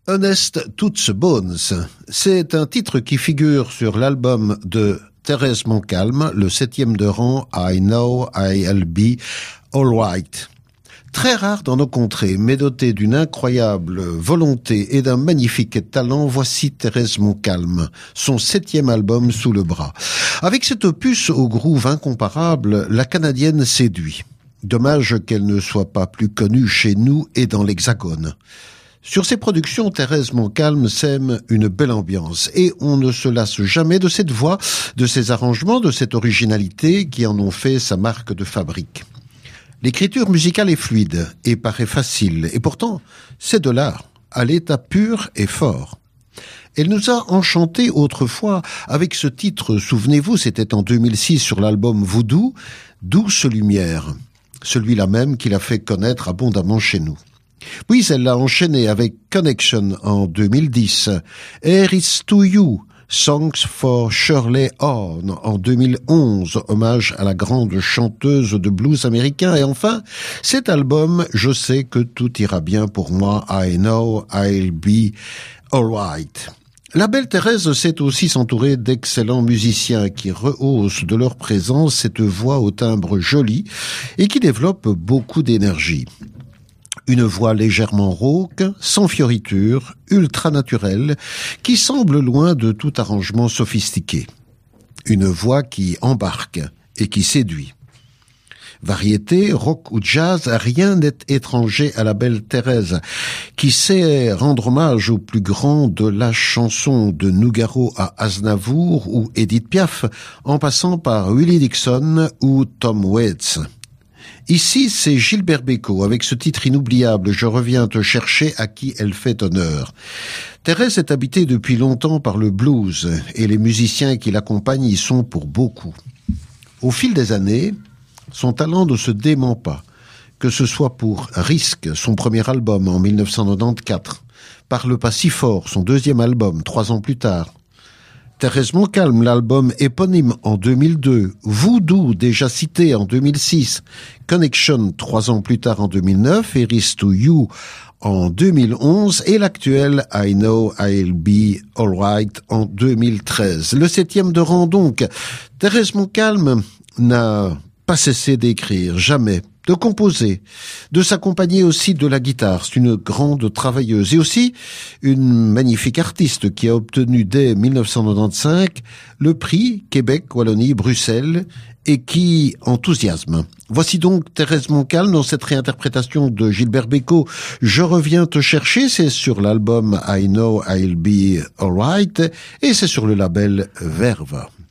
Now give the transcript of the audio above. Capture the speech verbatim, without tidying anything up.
Honest Toots Bones, c'est un titre qui figure sur l'album de Thérèse Montcalm, le septième de rang I Know I'll Be Alright. Très rare dans nos contrées, mais doté d'une incroyable volonté et d'un magnifique talent, voici Thérèse Montcalm, son septième album sous le bras. Avec cet opus au groove incomparable, la Canadienne séduit. Dommage qu'elle ne soit pas plus connue chez nous et dans l'Hexagone. Sur ses productions, Thérèse Montcalm sème une belle ambiance et on ne se lasse jamais de cette voix, de ses arrangements, de cette originalité qui en ont fait sa marque de fabrique. L'écriture musicale est fluide et paraît facile et pourtant c'est de l'art, à l'état pur et fort. Elle nous a enchantés autrefois avec ce titre, souvenez-vous, c'était en deux mille six sur l'album Voodoo, Douce Lumière, celui-là même qui l'a fait connaître abondamment chez nous. Puis elle l'a enchaîné avec Connection en deux mille dix, Here Is To You, Songs for Shirley Horn en deux mille onze, hommage à la grande chanteuse de blues américain. Et enfin, cet album, Je sais que tout ira bien pour moi, I Know I'll Be Alright. La belle Thérèse sait aussi s'entourer d'excellents musiciens qui rehaussent de leur présence cette voix au timbre joli et qui développent beaucoup d'énergie. Une voix légèrement rauque, sans fioriture, ultra naturelle, qui semble loin de tout arrangement sophistiqué. Une voix qui embarque et qui séduit. Variété, rock ou jazz, rien n'est étranger à la belle Thérèse, qui sait rendre hommage aux plus grands de la chanson, de Nougaro à Aznavour ou Edith Piaf, en passant par Willie Dixon ou Tom Waits. Ici, c'est Gilbert Bécaud, avec ce titre inoubliable, Je reviens te chercher, à qui elle fait honneur. Thérèse est habitée depuis longtemps par le blues, et les musiciens qui l'accompagnent y sont pour beaucoup. Au fil des années, son talent ne se dément pas, que ce soit pour Risque, son premier album en mille neuf cent quatre-vingt-quatorze, par Le Pas si fort, son deuxième album, trois ans plus tard, Thérèse Montcalm, l'album éponyme en deux mille deux, Voodoo, déjà cité en deux mille six, Connection, trois ans plus tard en deux mille neuf, Here Is To You en deux mille onze et l'actuel I Know I'll Be Alright en deux mille treize. Le septième de rang donc. Thérèse Montcalm n'a pas cessé d'écrire, jamais, de composer, de s'accompagner aussi de la guitare. C'est une grande travailleuse et aussi une magnifique artiste qui a obtenu dès mille neuf cent quatre-vingt-quinze le prix Québec, Wallonie, Bruxelles et qui enthousiasme. Voici donc Thérèse Montcalm dans cette réinterprétation de Gilbert Bécaud. Je reviens te chercher, c'est sur l'album I Know I'll Be Alright et c'est sur le label Verve.